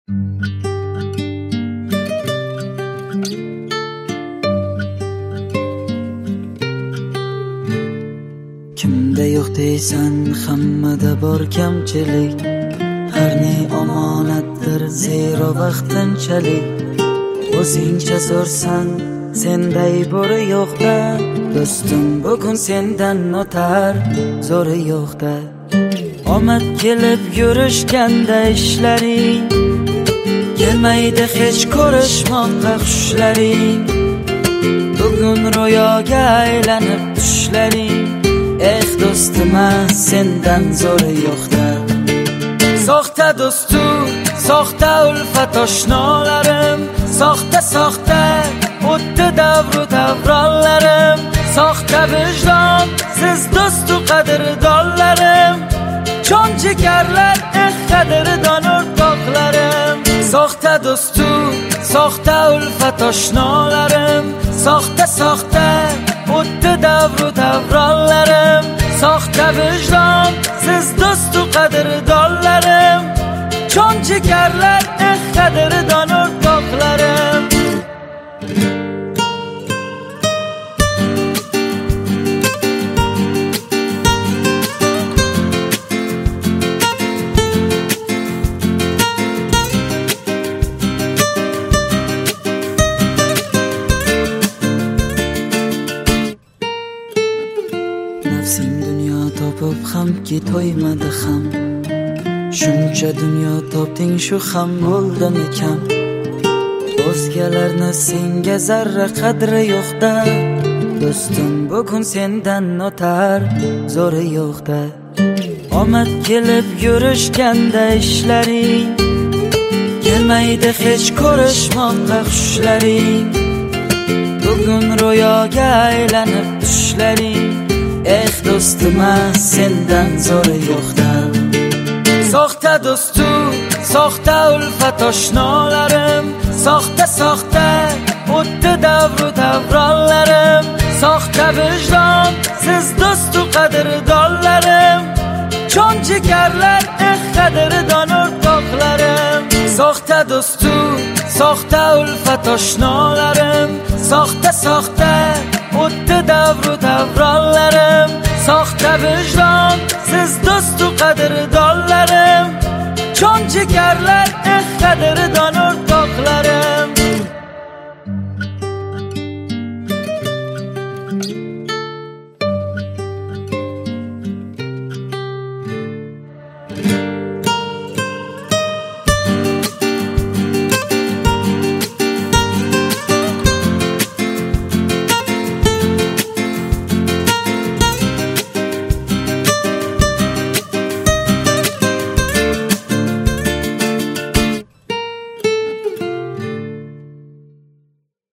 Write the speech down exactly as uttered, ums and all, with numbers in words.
Kimda yo'q deysan, hammada bor kamchilik. Har ne omonatdir, zero vaqtinchalik. O'zingcha zo'rsan, senday bo'ri yo'qda. Do'stim bugun sendan o'tar, zo'ri yo'qda. Omad kelib yurishganda ishlaring, kelmaydi hech ko'rishmoqqa xushlaring. Bugun ro'yoga aylanib tushlaring. Eh do'stim, sendan zo'ri yo'qda. Soxta do'stu, soxta ulfat oshnolarim, soxta soxta o'tdi davru davronlarim. Soxta vijdon, siz do'stu qadrdonlarim, jon jigarlar, eh qadrdon o'rtoqlarim. Soxta do'stu, soxta ulfat oshnolarim, soxta soxta o'tdi davru davronlarim. Soxta vijdon, siz do'stu qadrdonlarim, jon jigarlar, eh qadrdon o'rtoqlarim. Nafsing dunyo topib hamki to'ymadi ham. Shuncha dunyo topding, shu ham bo'ldimi kam? O'zgalarni senga zarra qadri yo'qda. Do'stim bugun sendan o'tar, zo'ri yo'qda. Omad kelib yurishganda ishlaring, kelmaydi hech ko'rishmoqqa xushlaring. Bugun ro'yoga aylanib tushlaring. Eh do'stim, sendan zo'ri yo'qda. Soxta do'stu, soxta ulfat oshnolarim, soxta soxta o'tdi davru davronlarim. Soxta vijdon, siz do'stu qadrdonlarim, jon jigarlar, eh qadrdon o'rtoqlarim. Soxta do'stu, soxta ulfat oshnolarim, soxta soxta o'tdi davru davronlarim. Soxta vijdon, siz do'stu qadrdonlarim, jon jigarlar,